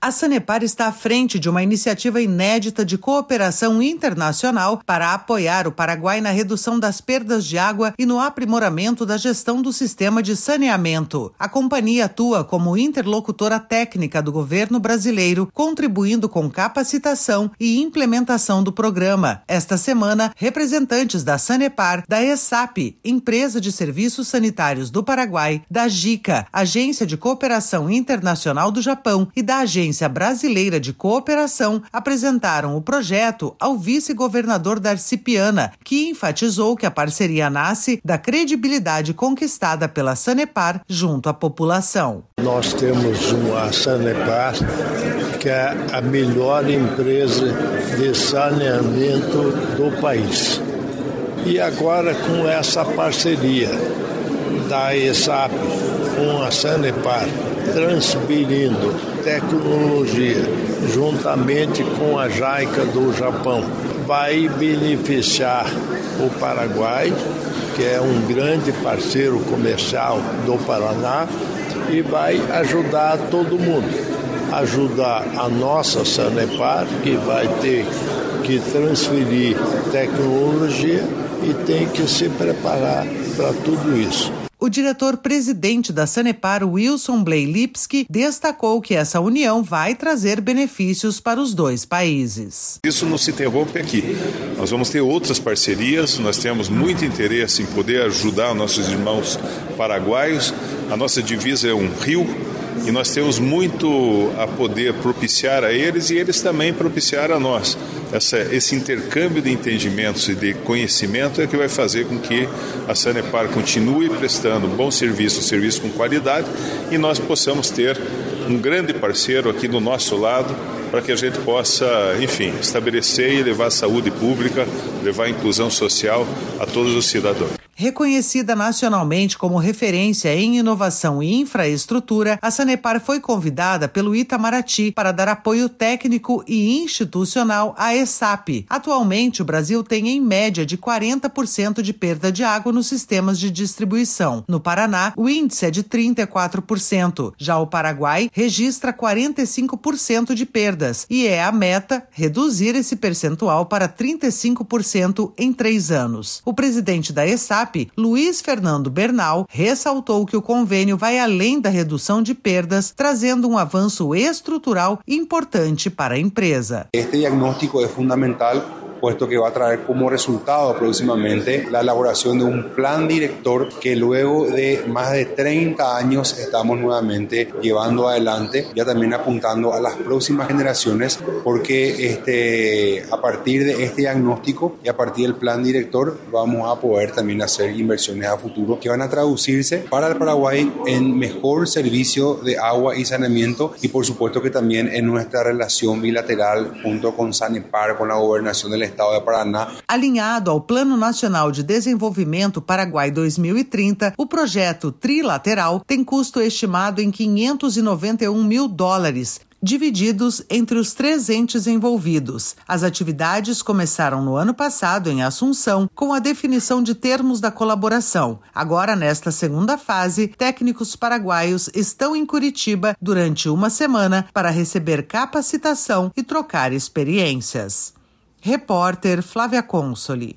A Sanepar está à frente de uma iniciativa inédita de cooperação internacional para apoiar o Paraguai na redução das perdas de água e no aprimoramento da gestão do sistema de saneamento. A companhia atua como interlocutora técnica do governo brasileiro, contribuindo com capacitação e implementação do programa. Esta semana, representantes da Sanepar, da ESAP, Empresa de Serviços Sanitários do Paraguai, da JICA, Agência de Cooperação Internacional do Japão, e da Agência Brasileira de Cooperação apresentaram o projeto ao vice-governador Darcy Piana, que enfatizou que a parceria nasce da credibilidade conquistada pela Sanepar junto à população. Nós temos a Sanepar, que é a melhor empresa de saneamento do país. E agora, com essa parceria da ESAP com a Sanepar, transferindo tecnologia juntamente com a JICA do Japão, vai beneficiar o Paraguai, que é um grande parceiro comercial do Paraná, e vai ajudar todo mundo. Ajudar a nossa Sanepar, que vai ter que transferir tecnologia e tem que se preparar para tudo isso. O diretor-presidente da Sanepar, Wilson Blay Lipski, destacou que essa união vai trazer benefícios para os dois países. Isso não se interrompe aqui. Nós vamos ter outras parcerias, nós temos muito interesse em poder ajudar nossos irmãos paraguaios. A nossa divisa é um rio e nós temos muito a poder propiciar a eles e eles também propiciar a nós. Esse intercâmbio de entendimentos e de conhecimento é que vai fazer com que a Sanepar continue prestando bom serviço com qualidade, e nós possamos ter um grande parceiro aqui do nosso lado para que a gente possa, estabelecer e levar a saúde pública, levar a inclusão social a todos os cidadãos. Reconhecida nacionalmente como referência em inovação e infraestrutura, a Sanepar foi convidada pelo Itamaraty para dar apoio técnico e institucional à ESAP. Atualmente, o Brasil tem em média de 40% de perda de água nos sistemas de distribuição. No Paraná, o índice é de 34%. Já o Paraguai registra 45% de perdas e é a meta reduzir esse percentual para 35% em 3 anos. O presidente da ESAP, Luiz Fernando Bernal, ressaltou que o convênio vai além da redução de perdas, trazendo um avanço estrutural importante para a empresa. Este diagnóstico é fundamental, puesto que va a traer como resultado próximamente la elaboración de un plan director que luego de más de 30 años estamos nuevamente llevando adelante, ya también apuntando a las próximas generaciones, porque a partir de este diagnóstico y a partir del plan director vamos a poder también hacer inversiones a futuro que van a traducirse para el Paraguay en mejor servicio de agua y saneamiento, y por supuesto que también en nuestra relación bilateral junto con Sanepar, con la gobernación del Estado de Paraná. Alinhado ao Plano Nacional de Desenvolvimento Paraguai 2030, o projeto trilateral tem custo estimado em $591 mil, divididos entre os 3 entes envolvidos. As atividades começaram no ano passado em Assunção, com a definição de termos da colaboração. Agora, nesta segunda fase, técnicos paraguaios estão em Curitiba durante uma semana para receber capacitação e trocar experiências. Repórter Flávia Consoli.